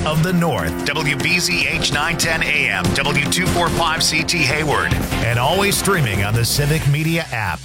of the North. WBZH 910 AM, W245CT Hayward, and always streaming on the Civic Media app.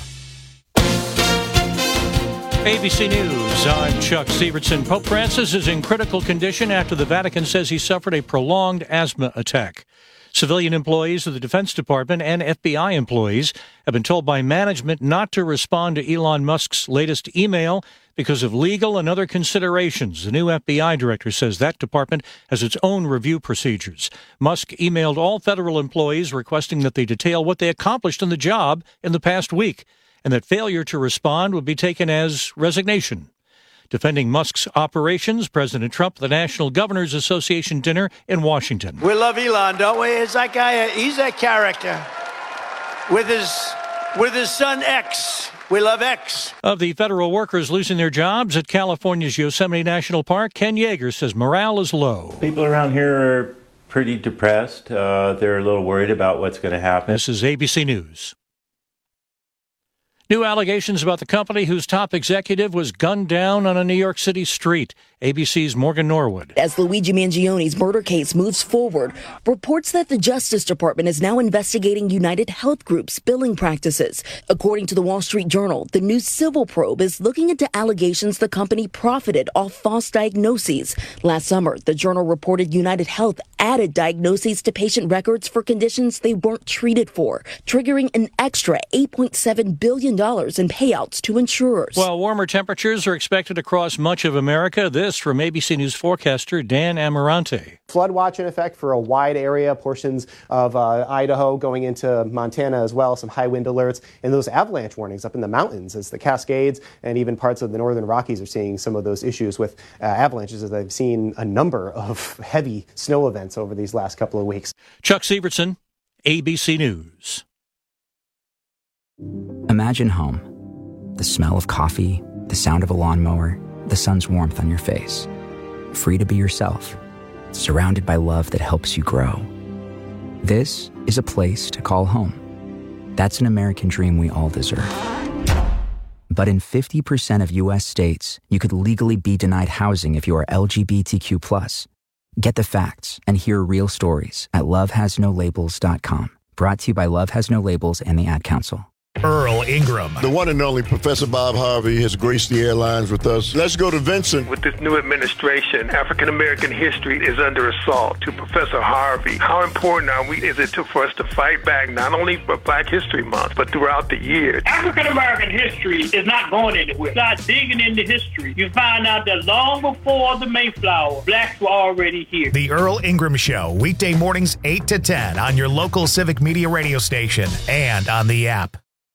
ABC News, I'm Chuck Severson. Pope Francis is in critical condition after the Vatican says he suffered a prolonged asthma attack. Civilian employees of the Defense Department and FBI employees have been told by management not to respond to Elon Musk's latest email because of legal and other considerations. The new FBI director says that department has its own review procedures. Musk emailed all federal employees requesting that they detail what they accomplished in the job in the past week, and that failure to respond would be taken as resignation. Defending Musk's operations, President Trump at the National Governors Association dinner in Washington. We love Elon, don't we? Is that guy? He's a character. With his son X. We love X. Of the federal workers losing their jobs at California's Yosemite National Park, Ken Yeager says morale is low. People around here are pretty depressed. They're a little worried about what's going to happen. This is ABC News. New allegations about the company whose top executive was gunned down on a New York City street. ABC's Morgan Norwood. As Luigi Mangioni's murder case moves forward, reports that the Justice Department is now investigating United Health Group's billing practices. According to the Wall Street Journal, the new civil probe is looking into allegations the company profited off false diagnoses. Last summer, the Journal reported United Health added diagnoses to patient records for conditions they weren't treated for, triggering an extra $8.7 billion in payouts to insurers. While warmer temperatures are expected across much of America, this from ABC News forecaster Dan Amarante. Flood watch in effect for a wide area, portions of Idaho going into Montana as well, some high wind alerts, and those avalanche warnings up in the mountains as the Cascades and even parts of the northern Rockies are seeing some of those issues with avalanches as they've seen a number of heavy snow events over these last couple of weeks. Chuck Severson, ABC News. Imagine home. The smell of coffee, the sound of a lawnmower, the sun's warmth on your face. Free to be yourself, surrounded by love that helps you grow. This is a place to call home. That's an American dream we all deserve. But in 50% of U.S. states, you could legally be denied housing if you are LGBTQ+. Get the facts and hear real stories at lovehasnolabels.com. Brought to you by Love Has No Labels and the Ad Council. Earl Ingram. The one and only Professor Bob Harvey has graced the airlines with us. Let's go to Vincent. With this new administration, African-American history is under assault. To Professor Harvey, how important is it for us to fight back, not only for Black History Month, but throughout the year? African-American history is not going anywhere. Start digging into history. You find out that long before the Mayflower, Blacks were already here. The Earl Ingram Show, weekday mornings 8 to 10 on your local Civic Media radio station and on the app.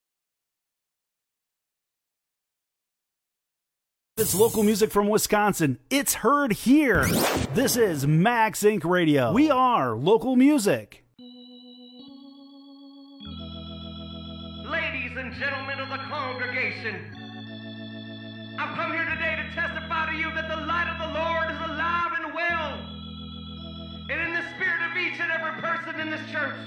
It's local music from Wisconsin. It's heard here. This is Max Inc. Radio. We are local music. Ladies and gentlemen of the congregation, I've come here today to testify to you that the light of the Lord is alive and well, and in the spirit of each and every person in this church.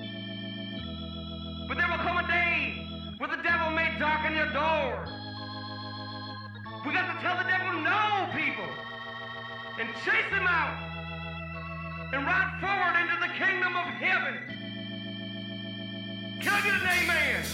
But there will come a day where the devil may darken your door. We got to tell the devil no, people, and chase him out and ride forward into the kingdom of heaven. Can I get an amen?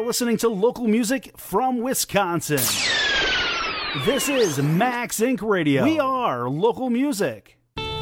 are listening to local music from Wisconsin. This is Max Inc. Radio. We are local music.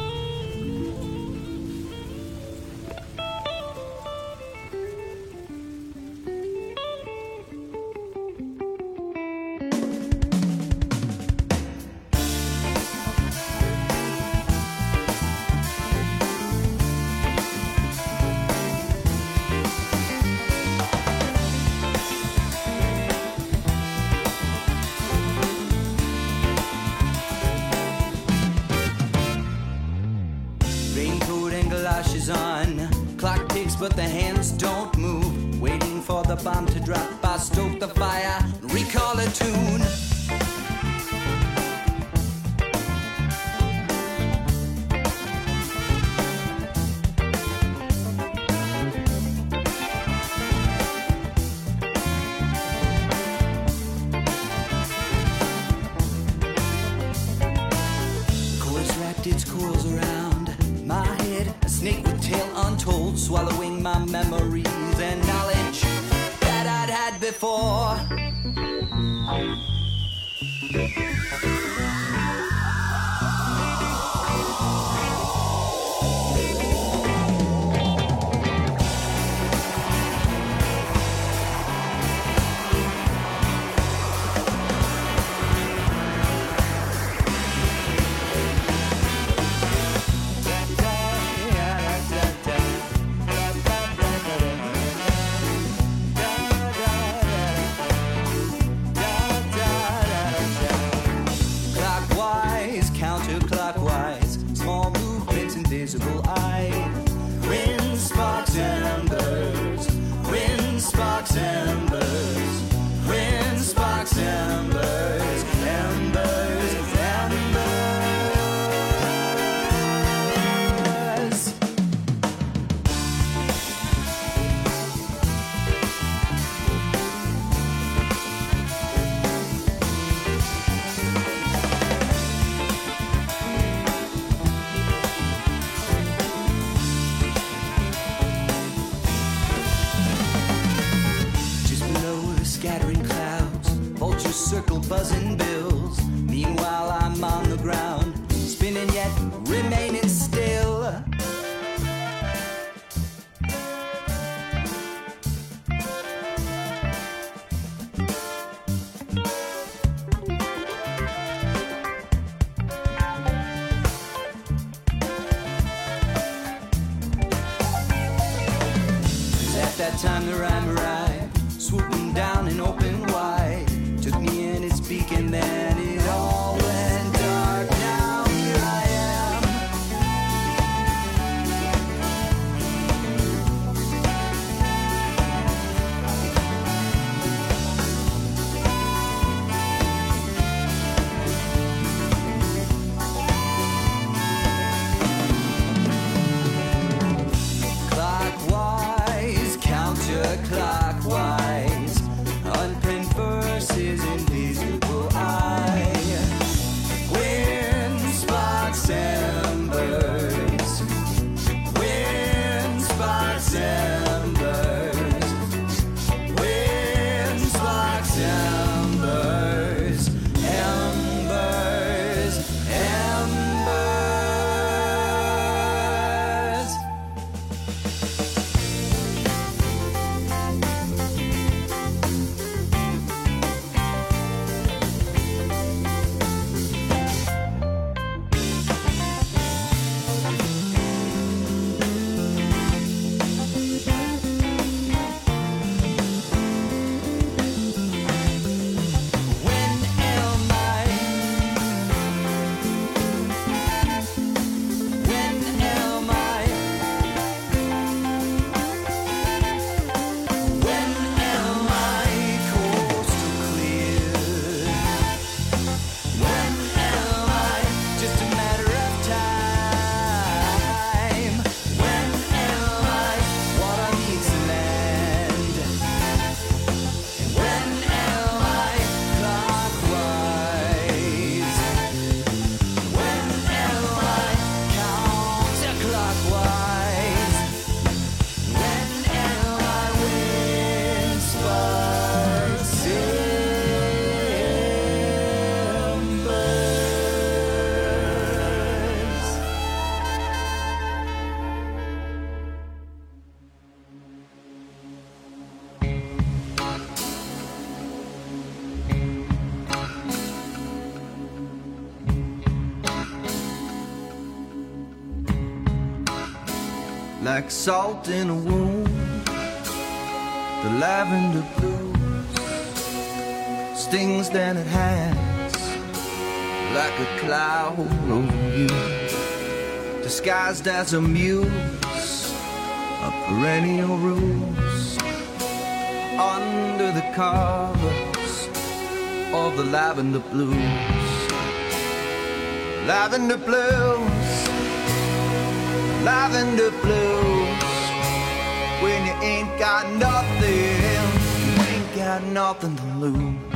But the hands don't move. Waiting for the bomb to drop, I stoke the fire, recall a tune. Chords wrapped its coils around my head, a snake with tail untold, swallowing my memories and knowledge that I'd had before. Invisible eye, wind sparks embers, wind sparks embers, wind sparks embers, embers, embers. Circle buzzing bills. Meanwhile I'm on the ground, spinning yet remaining still. At that time the rhyme arrived, swooping down and open wide. Took me in its beak and then it all went dark. Now here I am. Clockwise, counterclockwise. like salt in a wound. The lavender blues stings than it has, like a cloud over you, disguised as a muse, a perennial ruse, under the covers of the lavender blues. Lavender blues, lavender blues. When you ain't got nothing, you ain't got nothing to lose.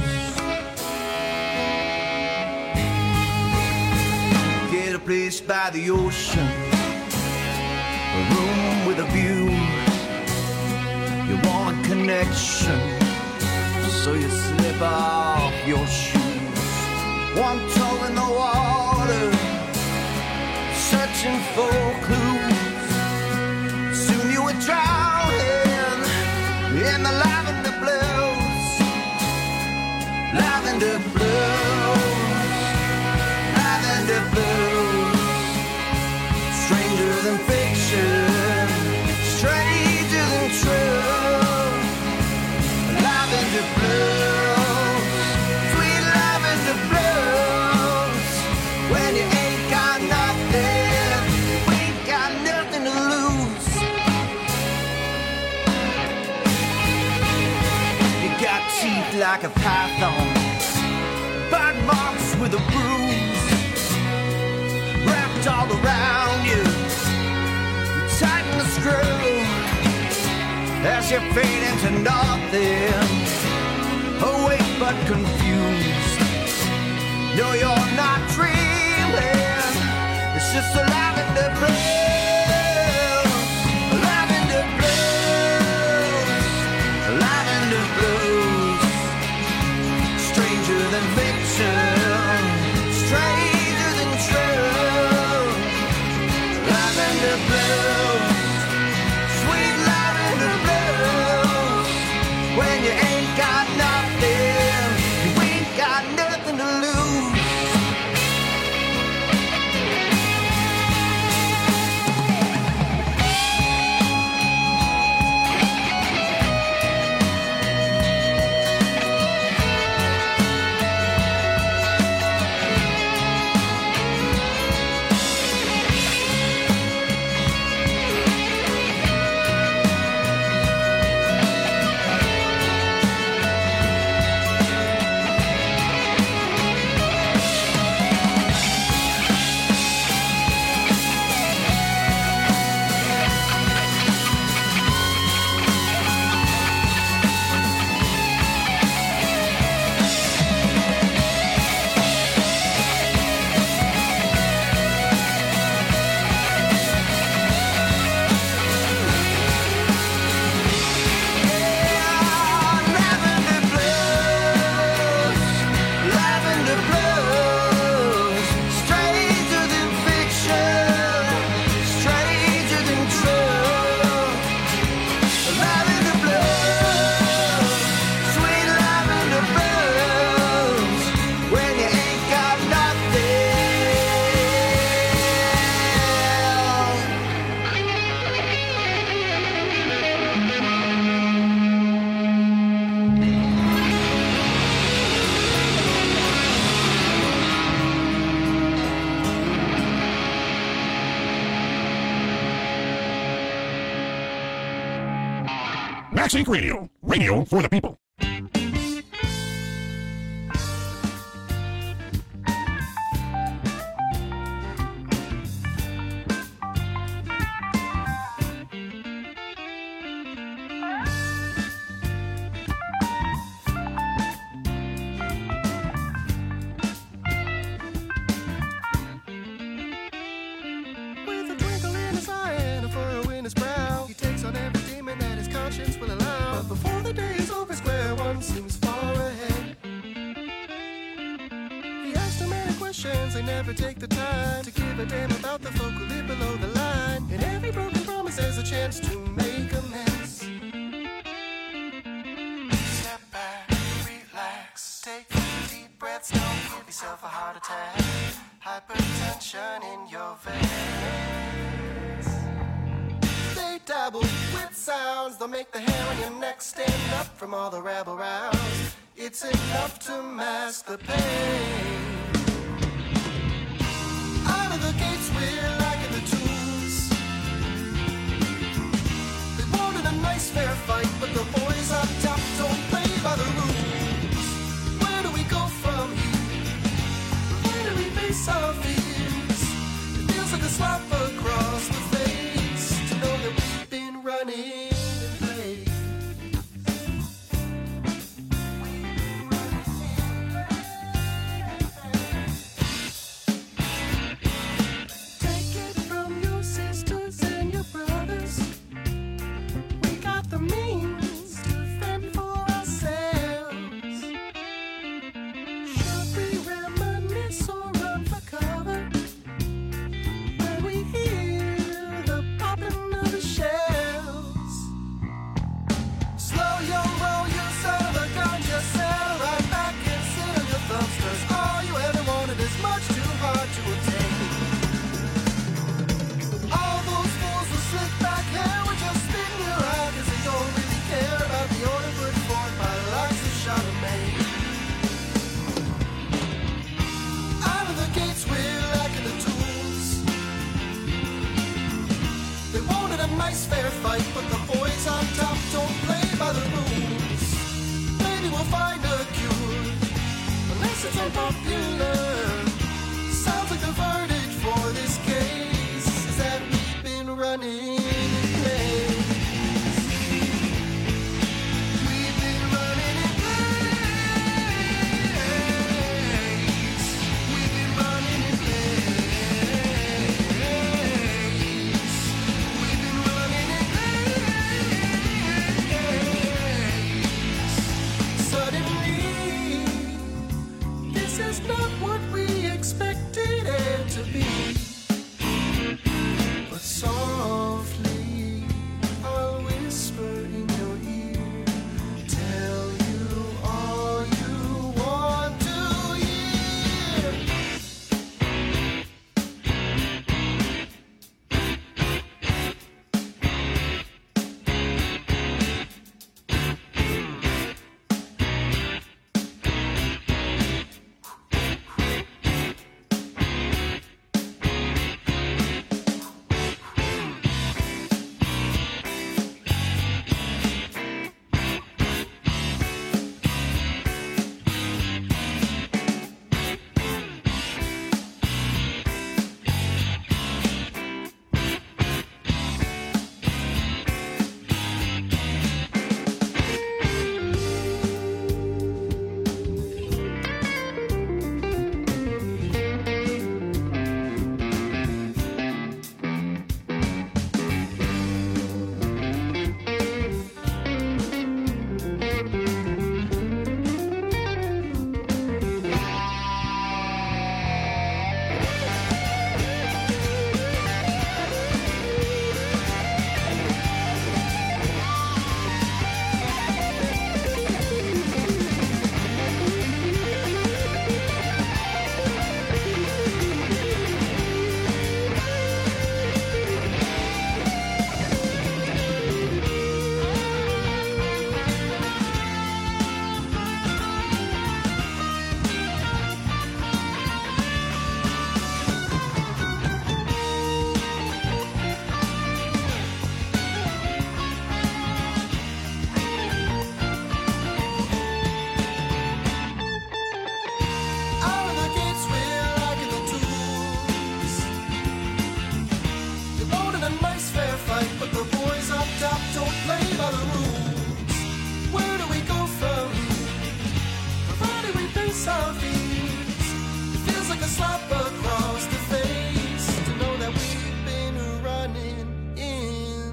Get a place by the ocean, a room with a view. You want a connection, so you slip off your shoes. One toe in the water, searching for clues. Soon you would drown in the lavender blues. Lavender blues, lavender blues. Stranger than fiction, stranger than true. Lavender blues, sweet lavender blues. When you ain't got nothing, you ain't got nothing to lose. You got teeth like a python, bite marks with a bruise, wrapped all around you. You tighten the screw as you fade into nothing, awake but confused. No, you're not dreaming, it's just a lavender blues. Lavender blues, lavender blues. Stranger than fiction, stranger than true. Lavender blues, sweet lavender blues. When you ain't got nothing, you ain't got nothing to lose. Max Inc. Radio. Radio for the people. They never take the time to give a damn about the folk who live below the line. In every broken promise there's a chance to make amends. Step back, relax, take deep breaths, don't give yourself a heart attack. Hypertension in your veins. They dabble with sounds. They'll make the hair on your neck stand up from all the rabble rouse. It's enough to mask the pain. Out of the gates we're liking the tunes. They wanted a nice fair fight, but the boys up top don't play by the rules. Where do we go from here? Where do we face our fears? It feels like a slap across the face to know that we've been running in place. Take it from your sisters and your brothers. We got the means to fend for ourselves. Should we reminisce or run for cover when we hear the popping of the shells? Slow your roll, you son of a gun, just settle right back and sit on your thumbs, 'cause all you ever wanted is much too hard to obtain. All those fools with slick back hair were just spitting you out, 'cause they don't really care about the order put forth by the likes of Charlemagne. Out of the gates we're lacking the tools. They wanted a nice fair fight, but the boys on top don't play by the rules. Maybe we'll find a cure, unless it's unpopular. Sounds like the verdict for this case is that we've been running in place. We've been running in place. We've been running in place. We've been running in place. Suddenly, this is not what we expected it to be. But softly, I'll whisper in your ear, tell you all you want to hear. Out of the gates we're liking the tools. They wanted a nice fair fight, but the boys up top don't play by the rules. Where do we go from here? Provided we face our fears. It feels like a slap across the face to know that we've been running in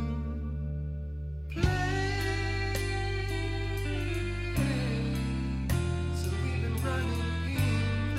place. So we've been running in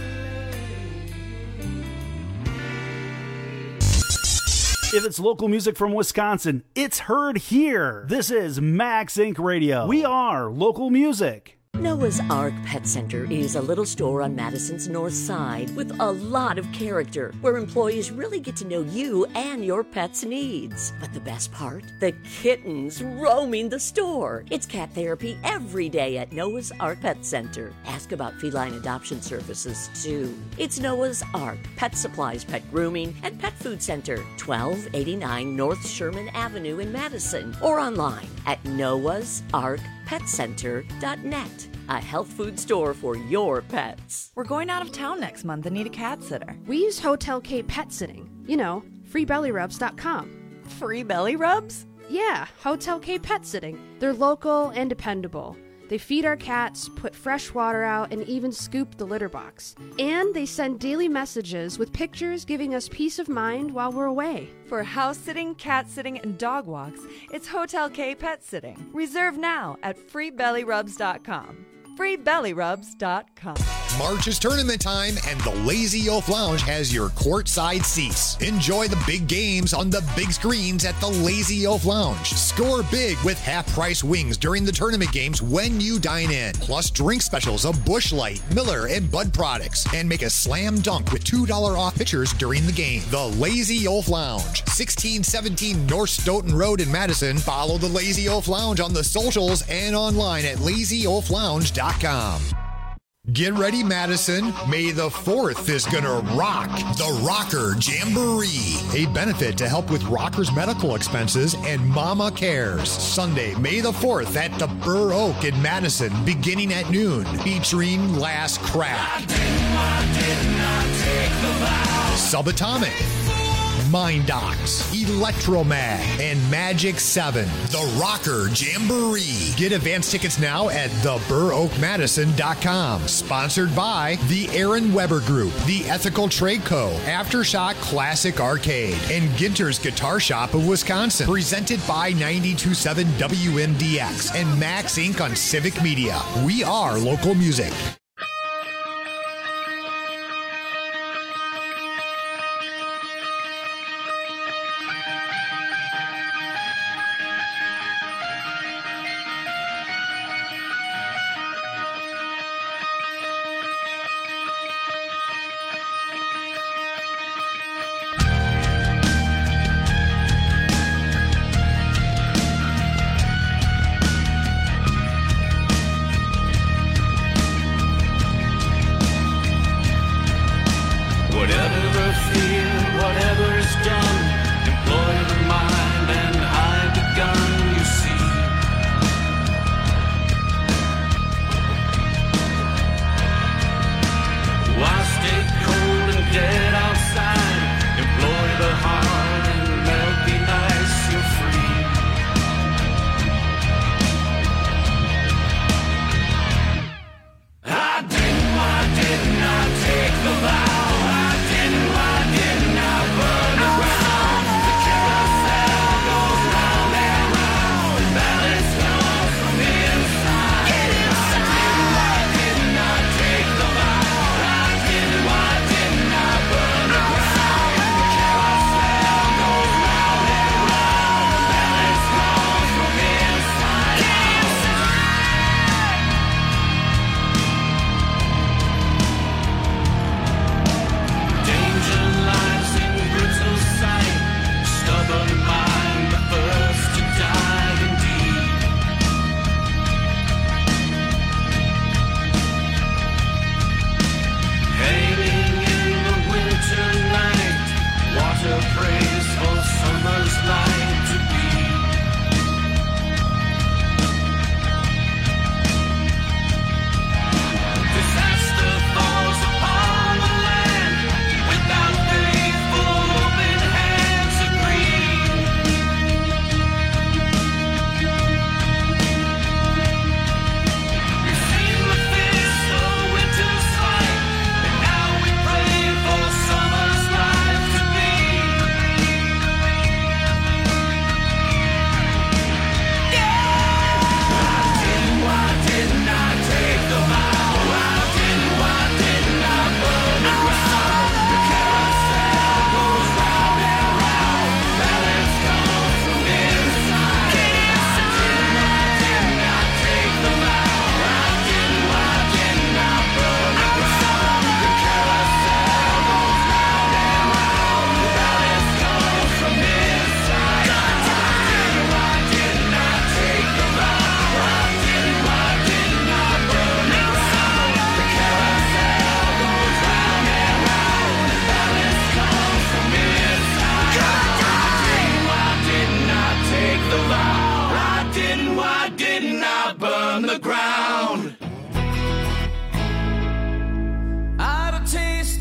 place. If it's local music from Wisconsin, it's heard here. This is Max Inc. Radio. We are local music. Noah's Ark Pet Center is a little store on Madison's north side with a lot of character, where employees really get to know you and your pet's needs. But the best part? The kittens roaming the store. It's cat therapy every day at Noah's Ark Pet Center. Ask about feline adoption services, too. It's Noah's Ark Pet Supplies, Pet Grooming, and Pet Food Center, 1289 North Sherman Avenue in Madison, or online at noahsarkpetcenter.net. A health food store for your pets. We're going out of town next month and need a cat sitter. We use Hotel K Pet Sitting. You know, freebellyrubs.com. Free belly rubs? Yeah, Hotel K Pet Sitting. They're local and dependable. They feed our cats, put fresh water out, and even scoop the litter box. And they send daily messages with pictures giving us peace of mind while we're away. For house sitting, cat sitting, and dog walks, it's Hotel K Pet Sitting. Reserve now at freebellyrubs.com. freebellyrubs.com. March is tournament time, and the Lazy Oaf Lounge has your courtside seats. Enjoy the big games on the big screens at the Lazy Oaf Lounge. Score big with half-price wings during the tournament games when you dine in. Plus drink specials of Busch Light, Miller, and Bud products. And make a slam dunk with $2 off pitchers during the game. The Lazy Oaf Lounge, 1617 North Stoughton Road in Madison. Follow the Lazy Oaf Lounge on the socials and online at lazyoaflounge.com. Get ready, Madison. May the 4th is gonna rock the Rocker Jamboree, a benefit to help with rockers' medical expenses and Mama Cares. Sunday, May the 4th at the Burr Oak in Madison, beginning at noon, featuring Last Crack, Subatomic, Mind Docs, Electromag, and Magic 7. The Rocker Jamboree. Get advance tickets now at theburroakmadison.com. Sponsored by the Aaron Weber Group, the Ethical Trade Co., Aftershock Classic Arcade, and Ginter's Guitar Shop of Wisconsin. Presented by 92.7 WMDX and Max Inc. on Civic Media. We are local music.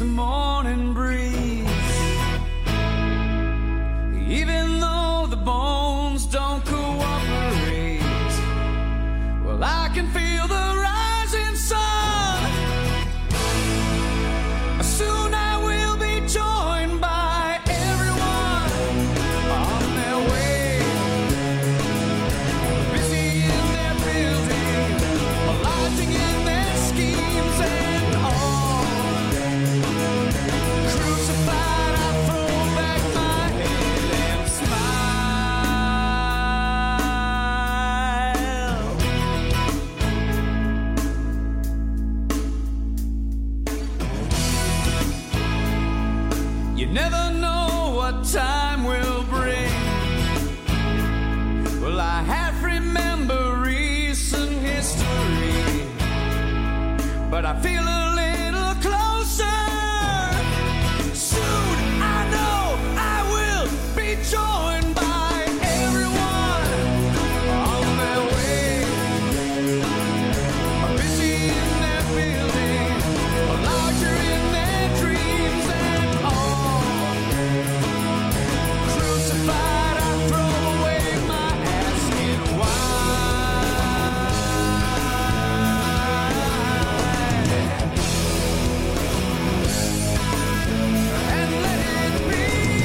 the morning breeze. Even though the bones don't cooperate, well, I can feel the rising sun. Soon I will be joined by everyone on their way, busy in their building, lodging in their schemes and all. Crucified, I throw back my head and smile. You never know what time will bring. Well, I half remember recent history, but I feel a little closer. Soon I know I will be joined by everyone on their way, busy in their building, larger in their dreams and all. Crucified, I throw away my asking why. And let it be.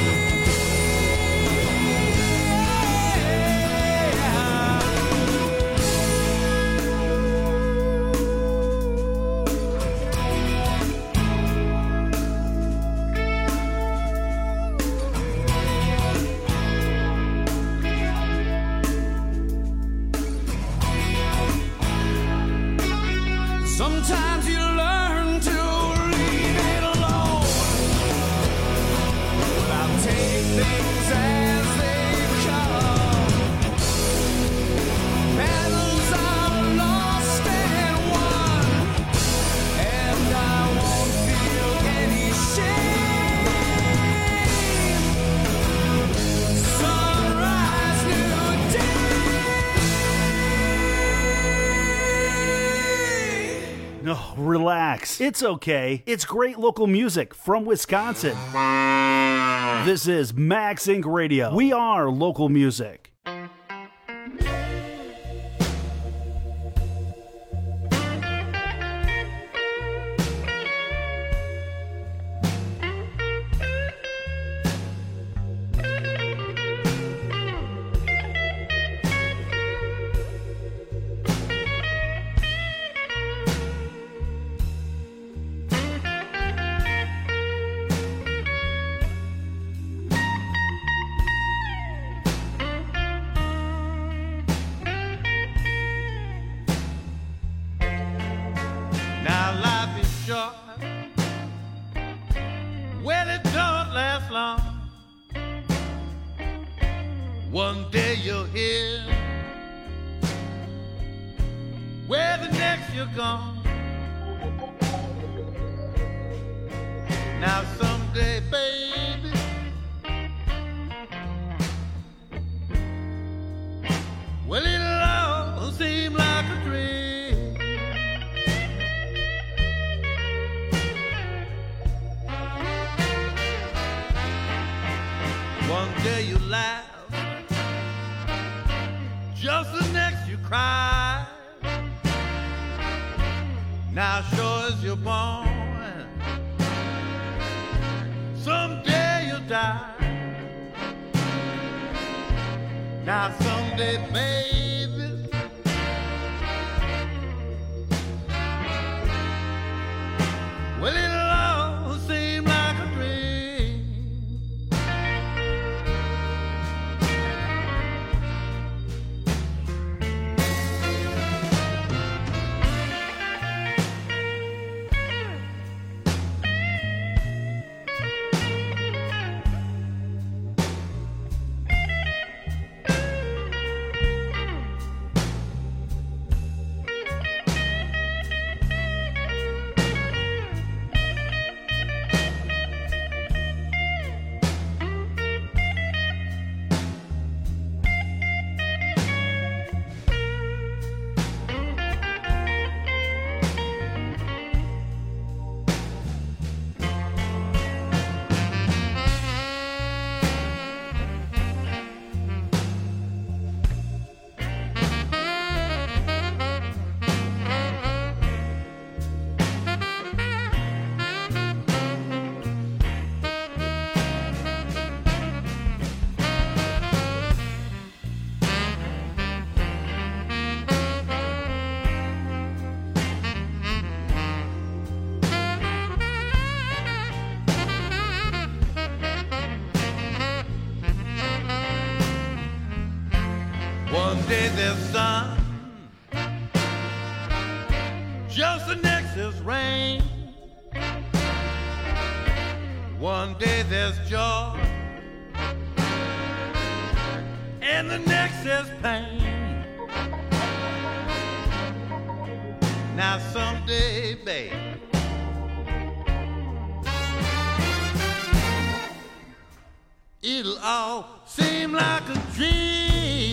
Sometimes you learn to leave it alone. Well, I'll take things as they come. Battles are lost and won, and I won't feel any shame. Sunrise, new day. No, relax. It's okay. It's great local music from Wisconsin. This is Max Inc. Radio. We are local music. Now life is short. Well, it don't last long. One day you're here, where the next you're gone. Now someday, baby, well, it'll all seem like a dream. One day you laugh, just the next you cry. Now sure as you're born, someday you'll die. Now someday, baby, well, it'll all seem like a dream. day there's sun, just the next is rain. One day there's joy, and the next is pain. Now someday, babe, it'll all seem like a dream.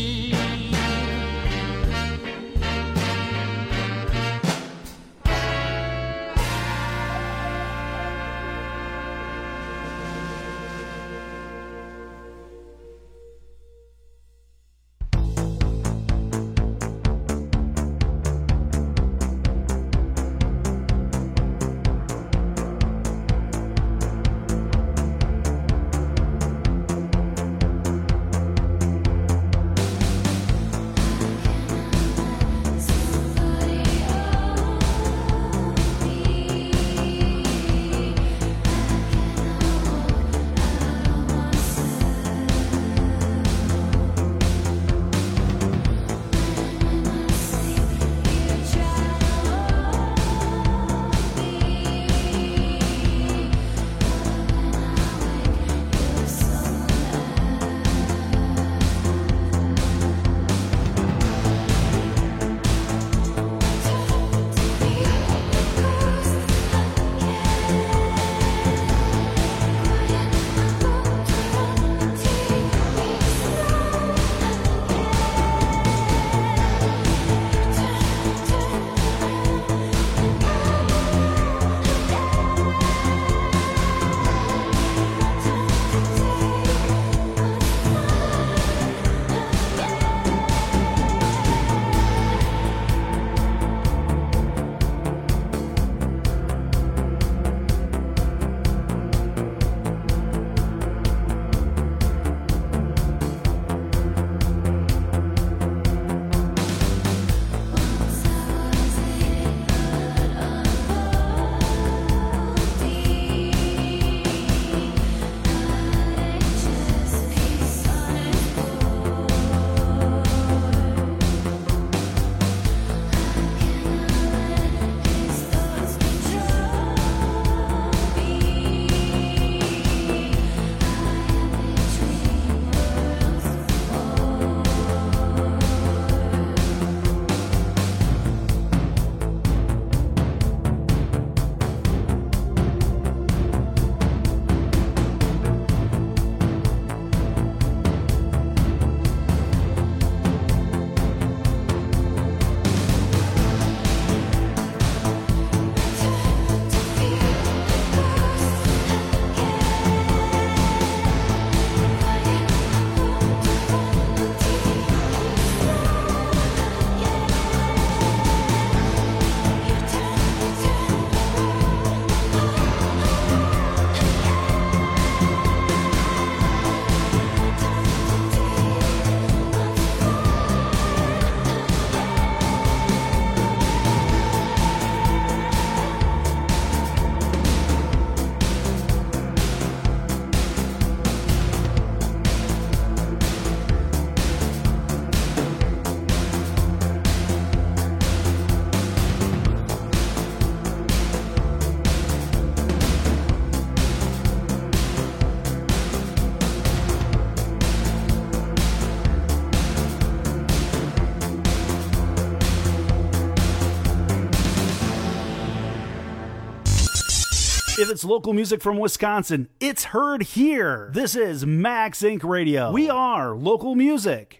If it's local music from Wisconsin, it's heard here. This is Max Inc. Radio. We are local music.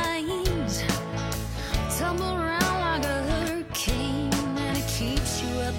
Tumble around like a hurricane, and it keeps you up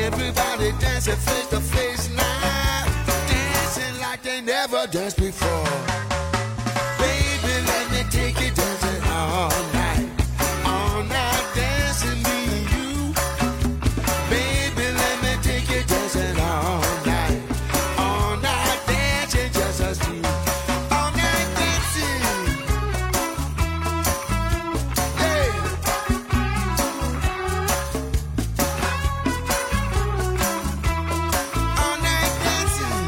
Everybody dancing face to face now, dancing like they never danced before. Baby, let me take you dancing all night dancing me and you. Baby, let me take you dancing all night dancing just us two. All night dancing, hey. All night dancing.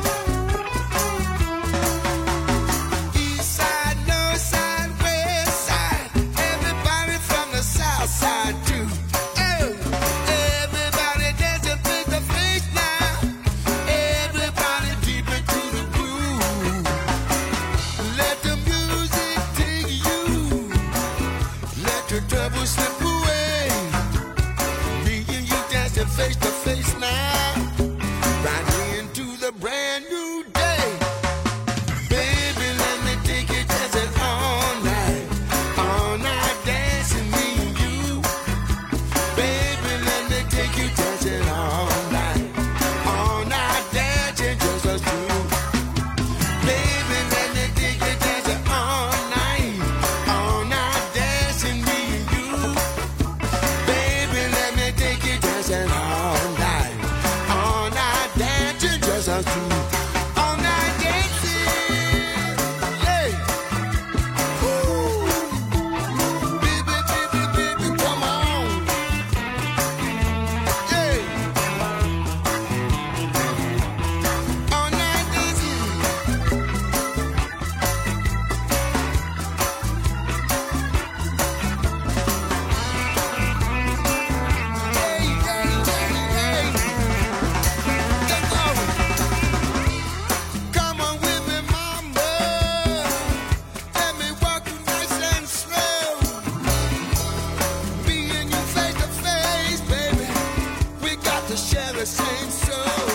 East side, north side, west side. Everybody from the south side too. Oh, everybody dancing face to face now. Everybody deep into the groove. Let the music take you. Let your trouble slip away. Me and you dancing face to face now. Right into the brand new day. Baby, let me take you dancing all night dancing me and you. Baby, let me take you dancing all night dancing just us two. Baby, let me take you dancing all night dancing me and you. Baby, let me take you dancing all night dancing just us two. All night dancing, hey. Woo. Baby, baby, baby, come on. Hey. All night dancing. Hey, hey, hey, hey. Let's go. Come on with me, mama. Let me walk you nice and slow. Me and you face to face, baby. We got to share the same soul.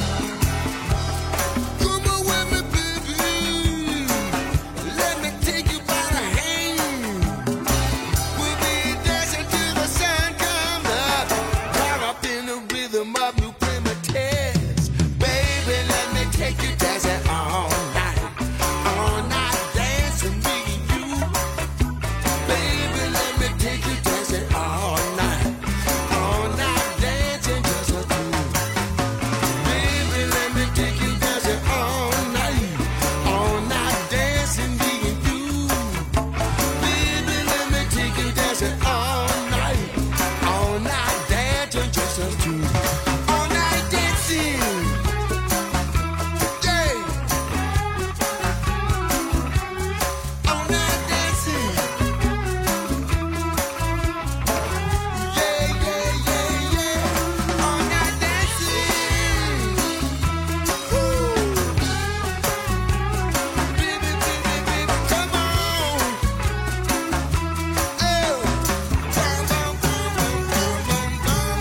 Come on with me, baby. Let me take you by the hand. We'll be dancing till the sun comes up. Caught up in the rhythm of new primitives. Baby, let me take you dancing all night dancing me and you. Baby, let me take you dancing all night dancing just us two. Baby, let me take you dancing all night dancing me and you. Baby, let me take you dancing all night dancing just us two. All night dancing, yeah. All night dancing, yeah, yeah, yeah, yeah. All night dancing, woo. Baby, baby, baby, come on. Oh, bum, bum, bum, bum, bum, bum,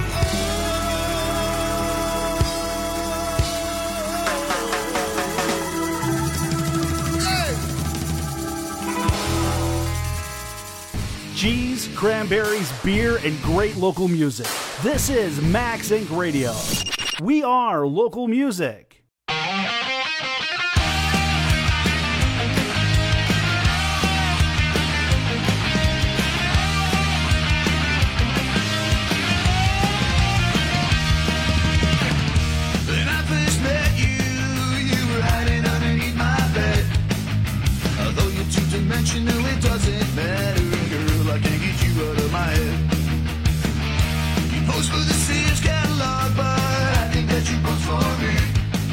Cheese, cranberries, beer, and great local music. This is Max Inc. Radio. We are local music. When I first met you, you were hiding underneath my bed. Although you're two-dimensional, it doesn't matter, girl, I can't get you out of my head. You pose for the Sears catalog, but I think that you pose for me.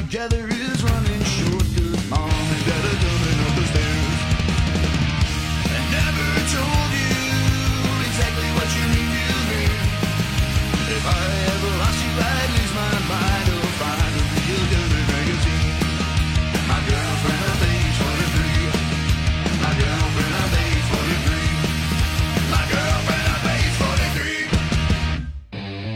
together is running short. Good mom and dad are coming up the stairs. I never told you exactly what you need to hear. If I ever lost you, I'd lose my mind or find a real dirty magazine. My girlfriend of age 23. My girlfriend of age 43. My girlfriend of age 43.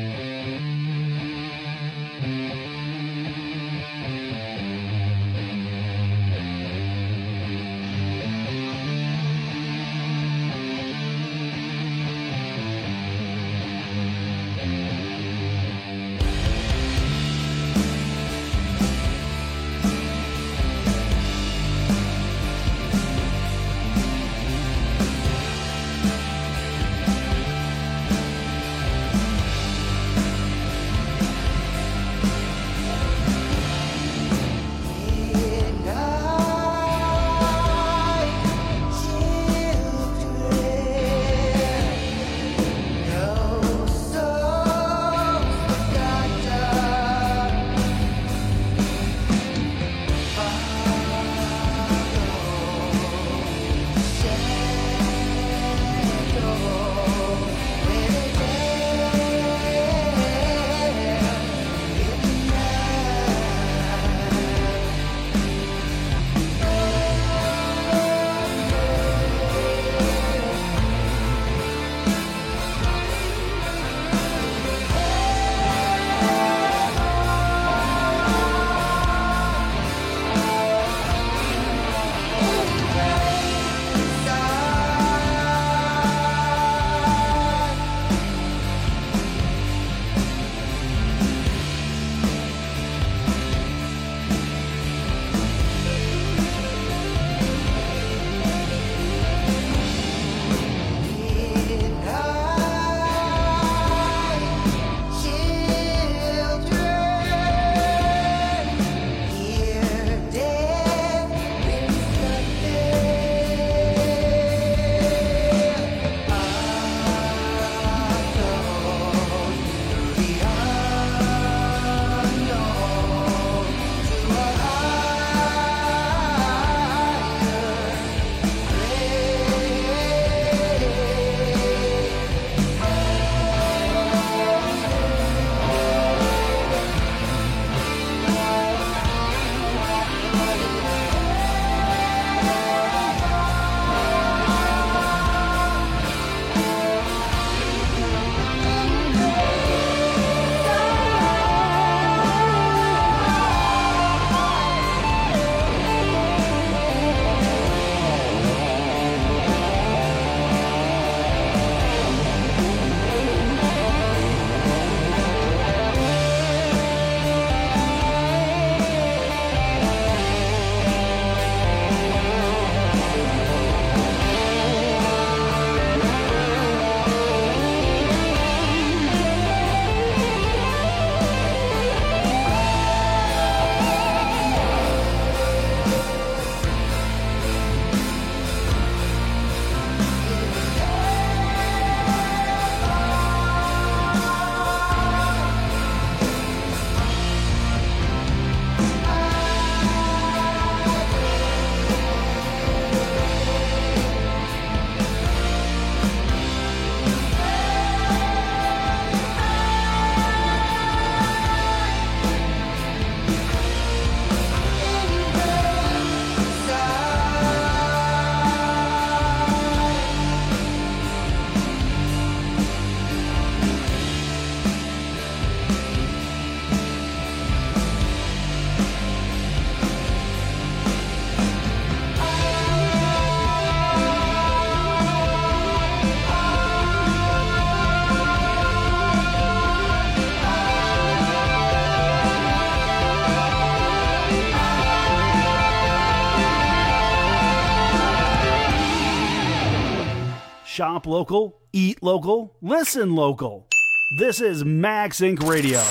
Shop local, eat local, listen local. This is Max Inc. Radio.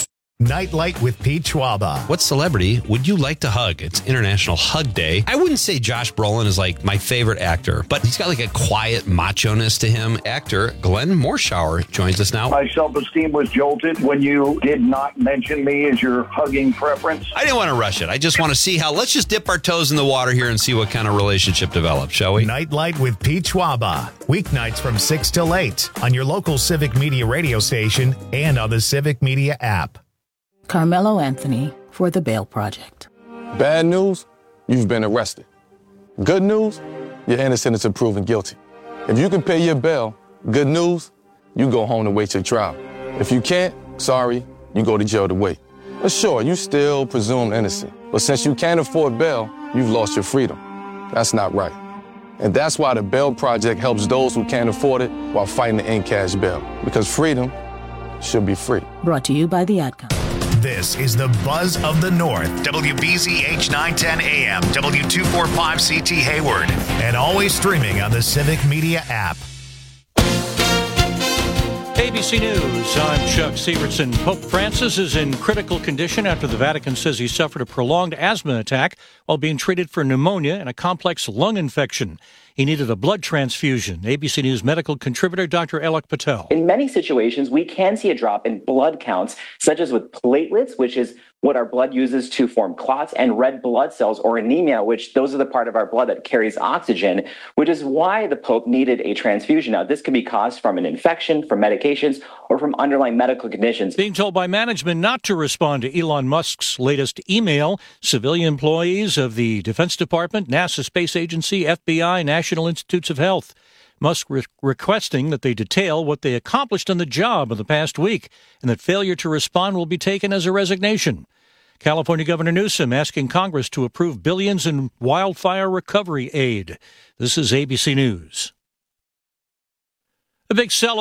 Nightlight with Pete Schwaba. What celebrity would you like to hug? It's International Hug Day. I wouldn't say Josh Brolin is like my favorite actor, but he's got like a quiet macho-ness to him. Actor Glenn Morshower joins us now. My self-esteem was jolted when you did not mention me as your hugging preference. I didn't want to rush it. I just want to see how, let's just dip our toes in the water here and see what kind of relationship develops, shall we? Nightlight with Pete Schwaba. Weeknights from 6 till 8 on your local Civic Media radio station and on the Civic Media app. Carmelo Anthony for the Bail Project. Bad news, you've been arrested. Good news, you're innocent until proven guilty. If you can pay your bail, good news, you go home to wait your trial. If you can't, sorry, you go to jail to wait. But sure, you still presumed innocent. But since you can't afford bail, you've lost your freedom. That's not right. And that's why the Bail Project helps those who can't afford it while fighting to end cash bail. Because freedom should be free. Brought to you by the Ad Council. This is the Buzz of the North, WBZH 910 AM, W245CT Hayward, and always streaming on the Civic Media app. ABC News, I'm Chuck Severson. Pope Francis is in critical condition after the Vatican says he suffered a prolonged asthma attack while being treated for pneumonia and a complex lung infection. He needed a blood transfusion. ABC News medical contributor Dr. Alok Patel. In many situations, we can see a drop in blood counts, such as with platelets, which is what our blood uses to form clots, and red blood cells, or anemia, which those are the part of our blood that carries oxygen, which is why the Pope needed a transfusion. Now, this can be caused from an infection, from medications, or from underlying medical conditions. Being told by management not to respond to Elon Musk's latest email, civilian employees of the Defense Department, NASA Space Agency, FBI, National Institutes of Health, Musk requesting that they detail what they accomplished on the job in the past week, and that failure to respond will be taken as a resignation. California Governor Newsom asking Congress to approve billions in wildfire recovery aid. This is ABC News. A big sell